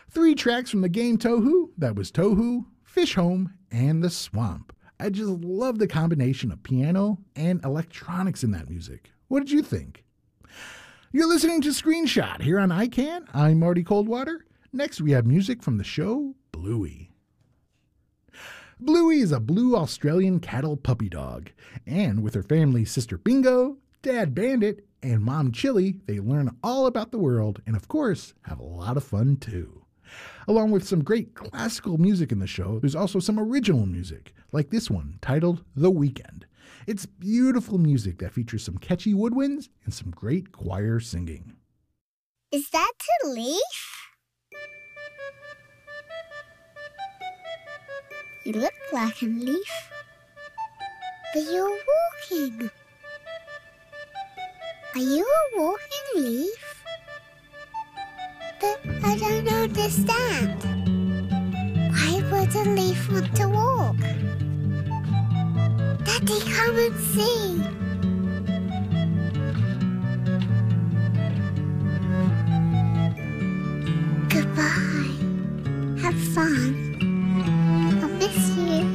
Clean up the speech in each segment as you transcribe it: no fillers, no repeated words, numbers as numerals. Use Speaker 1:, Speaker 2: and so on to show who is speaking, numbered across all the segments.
Speaker 1: 3 tracks from the game Touhou. That was Touhou, Fish Home, and The Swamp. I just love the combination of piano and electronics in that music. What did you think? You're listening to Screenshot here on iCan. I'm Marty Coldwater. Next, we have music from the show Bluey. Bluey is a blue Australian cattle puppy dog, and with her family sister Bingo, Dad Bandit, and Mom Chili, they learn all about the world and, of course, have a lot of fun too. Along with some great classical music in the show, there's also some original music, like this one titled The Weekend. It's beautiful music that features some catchy woodwinds and some great choir singing.
Speaker 2: Is that a leaf? You look like a leaf, but you're walking. Are you a walking leaf? But I don't understand. Why would a leaf want to walk? Daddy, come and see. Goodbye. Have fun. I'll miss you.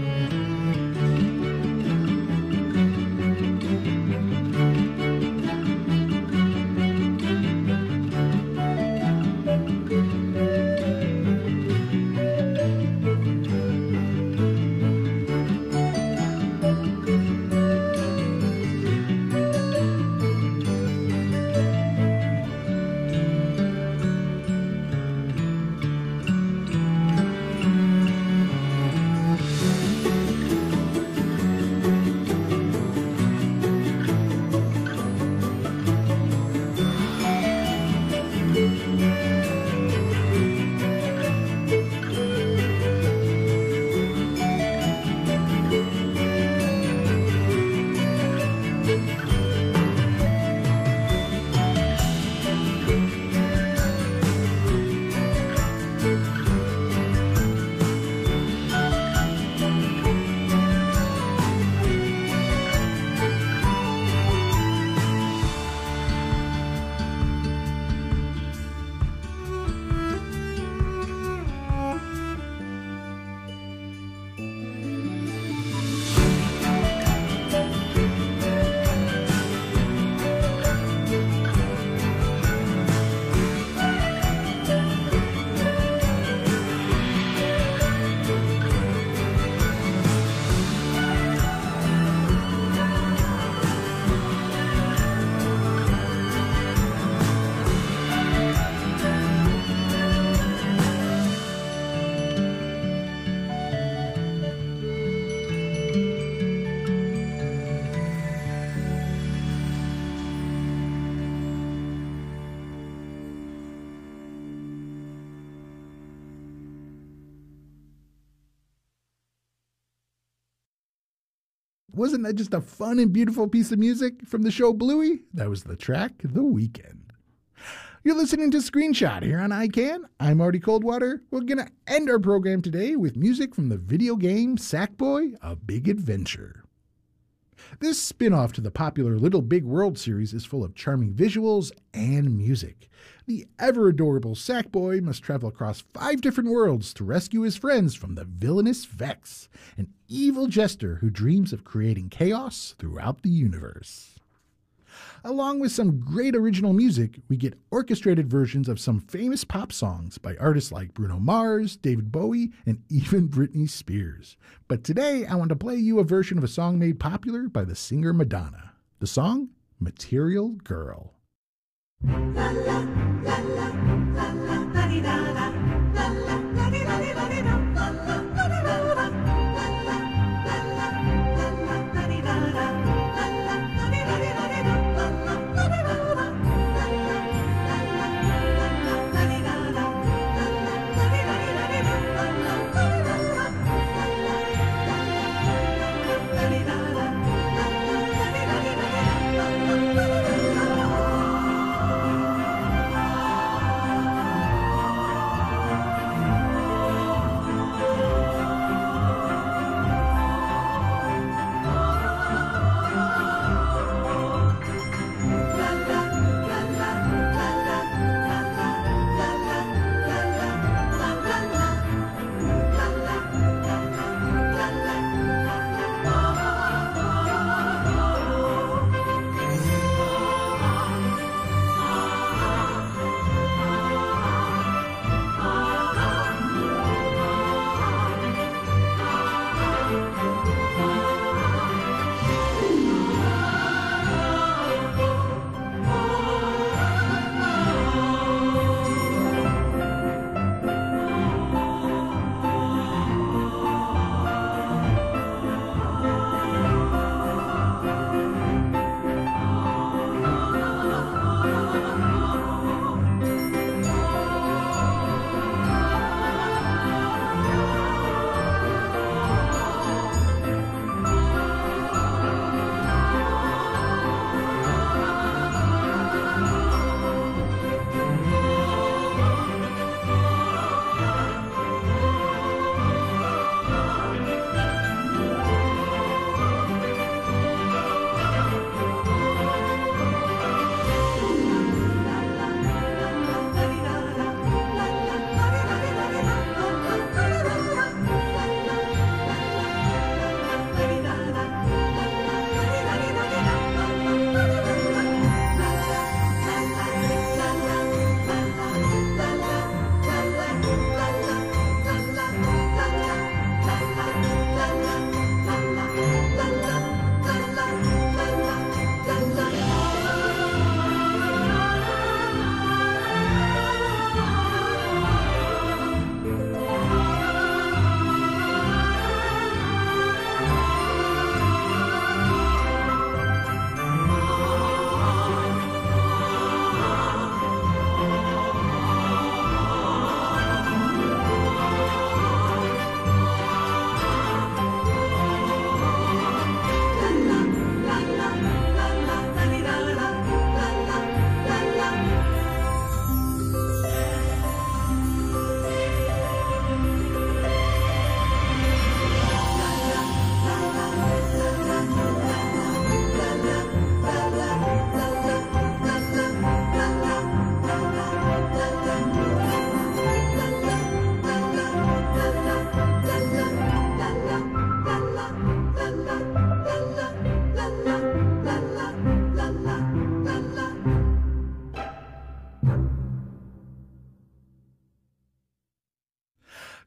Speaker 1: Wasn't that just a fun and beautiful piece of music from the show Bluey? That was the track The Weekend. You're listening to Screenshot here on iCan. I'm Marty Coldwater. We're going to end our program today with music from the video game Sackboy: A Big Adventure. This spin-off to the popular Little Big World series is full of charming visuals and music. The ever-adorable Sackboy must travel across 5 different worlds to rescue his friends from the villainous Vex, an evil jester who dreams of creating chaos throughout the universe. Along with some great original music, we get orchestrated versions of some famous pop songs by artists like Bruno Mars, David Bowie, and even Britney Spears. But today, I want to play you a version of a song made popular by the singer Madonna. The song, Material Girl.
Speaker 3: La la la la la la la di da da la la la di da di da di da la la la di da da la la la la di da da la la la di da di da di da la la la di da da la la la di da da la la di da di da di da la la la di da da la la di da da la la di da di da di da la la la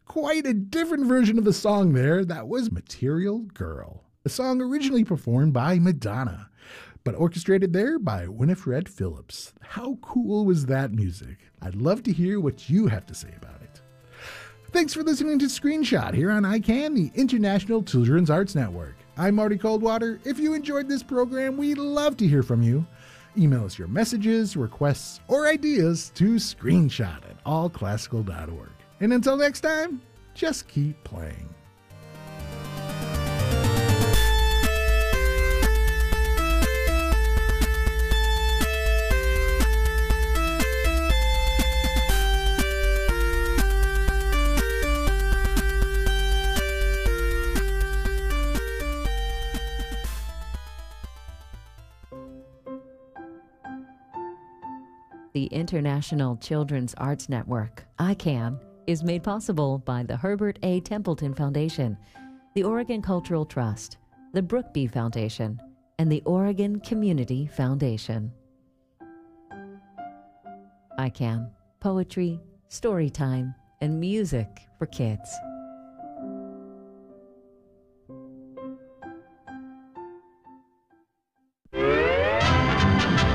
Speaker 1: Quite a different version of the song there. That was Material Girl, a song originally performed by Madonna, but orchestrated there by Winifred Phillips. How cool was that music? I'd love to hear what you have to say about it. Thanks for listening to Screenshot here on ICANN, the International Children's Arts Network. I'm Marty Coldwater. If you enjoyed this program, we'd love to hear from you. Email us your messages, requests, or ideas to screenshot@allclassical.org. And until next time, just keep playing.
Speaker 4: The International Children's Arts Network, ICANN, is made possible by the Herbert A. Templeton Foundation, the Oregon Cultural Trust, the Brookby Foundation, and the Oregon Community Foundation. ICANN, poetry, story time, and music for kids.